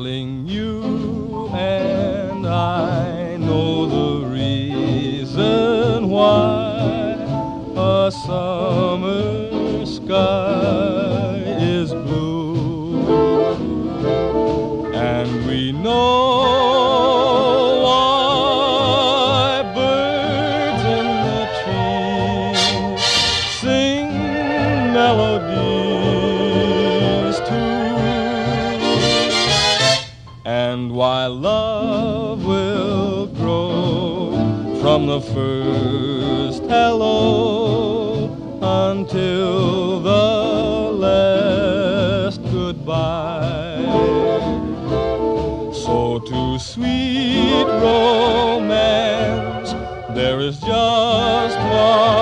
Darling, you and I know the reason why a summer sky is blue, and we know why birds in the trees sing melodies too, and why love will grow from the first hello until the last goodbye. So to sweet romance there is just one